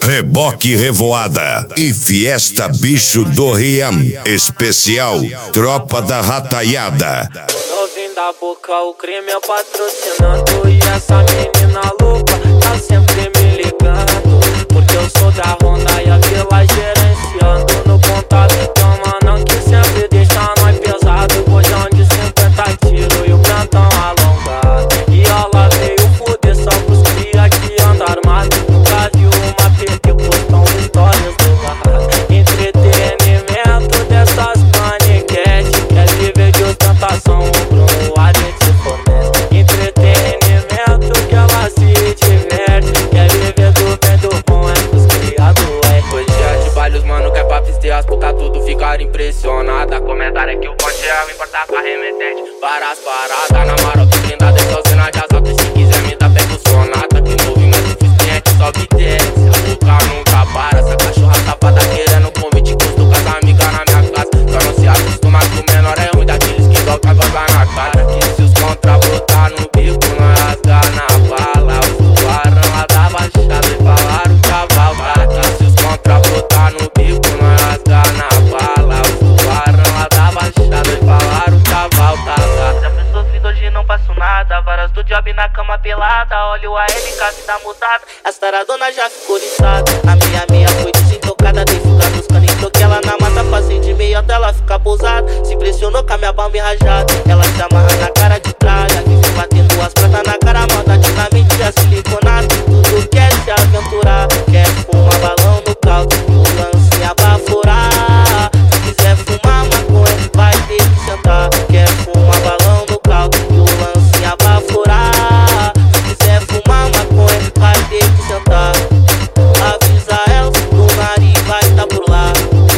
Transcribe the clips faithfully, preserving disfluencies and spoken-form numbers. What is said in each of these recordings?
Reboque Revoada e Fiesta Bicho do Riam. Especial Tropa da Rataiada. Novinho da boca, o crime é patrocinando. E essa menina louca tá sempre me ligando, porque eu sou da Honda e a vila gerenciando. No contato tem um manão que sempre deixa nós pesado. Bojão de cinquenta tiros e o cantão alongado. E ela veio foder só pros cria que anda armado. Nunca viu uma P T postão histórias do barraco. Entretenimento dessas paniquete. Quer viver de ostentação, pro a gente se fornece. Entretenimento que ela se diverte. Quer viver do bem do bom, é pros criados, é. Hoje é de baile, os mano quer pra pistear, as puta tudo ficar impressionada. Comentário é que o ponte é o importar com a remetente. Para as paradas, na maroto blindada, é só cena de assalto. Se quiser me dá, pega o sonata. Que movimento suficiente, sobe e desce. A boca nunca para, essa cachorra safada querendo convite. Custo com as amigas na minha casa. Só não se acostuma que o menor é ruim daqueles que toca goza na cara. Que se os contra botar no bico, nós rasgar na bala. O tubarão lá da baixada e falaram que a valta. Que se os contra botar no bico, nós rasgar na bala. O tubarão lá da baixada e falaram que a valta. Já pensou vida hoje não passo nada. Varas do job na cama pelada. Olha o A L K se dá mudada. A taradona já ficou liçada. A minha meia foi desentocada. Dei fuga nos caninhos, toquei ela na mata. Passei de meio até ela ficar pousada. Se impressionou com a minha bamba rajada. Ela se amarra na cara de tralha. Vive batendo as pratas na cara. Moda dinamite a siliconada. Tudo quer se aventurar. Quer fumar balão no caldo e o lance abaforar. Se quiser fumar maconha, vai ter que sentar. Quer fumar balão no caldo e o lance abaforar. Se quiser fumar maconha, vai ter que sentar. Avisa ela, o nariz vai tá por lá.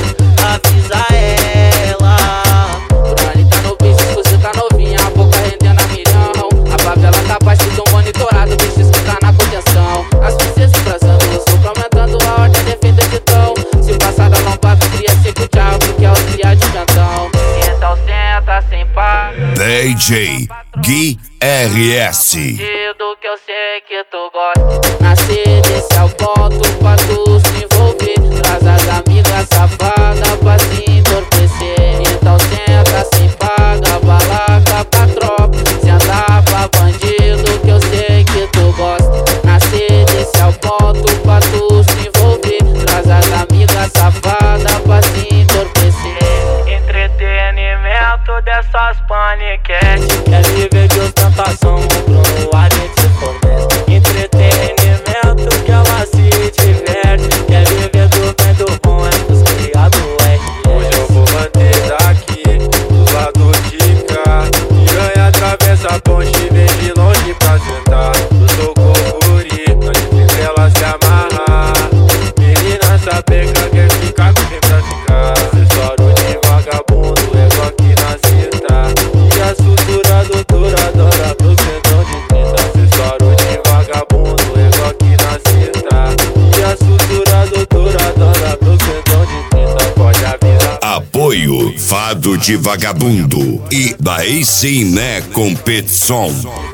Avisa ela. Por ali tá novinho, se você tá novinha, a boca rendendo a milhão. A favela tá parecendo um monitorado, bicho escuta na contenção. As princesas embrasando, eu sou aumentando a ordem, defesa de tom. Se passar da lompada, cria seco tchau, porque é o cria de cantão. Então senta sem par. D J Gui R S. Do que eu sei que tu gosta. Nascer desse ao ponto pra tu se envolver. Traz as amigas safadas pra se entorpecer. Então senta sem paga, balaca pra tropa. Senta pra bandido que eu sei que tu gosta. Nascer desse ao ponto pra tu se envolver. Traz as amigas safadas pra se entorpecer. Entretenimento dessas paniquete. Quer viver de ostentação, pro a gente se fornece. Entretenimento que ela se diverte. Quer viver do bem do bom, é pros criados, é. Hoje eu vou manter daqui, do lado de cá. Piranha atravessa a ponte, vem de longe pra sentar. Eu sou guri, não difícil ela se amarrar. Menina sapeca quer ficar com quem pra ficar. Acessório de vagabundo, é igual aqui na cita. E a sutura doutora adora pro centrão de trinta. Acessório de vagabundo, é igual aqui na cita. E a sutura doutora adora pro centrão de trinta. Pode avisar. Apoio Fado de Vagabundo e daí sim né competição.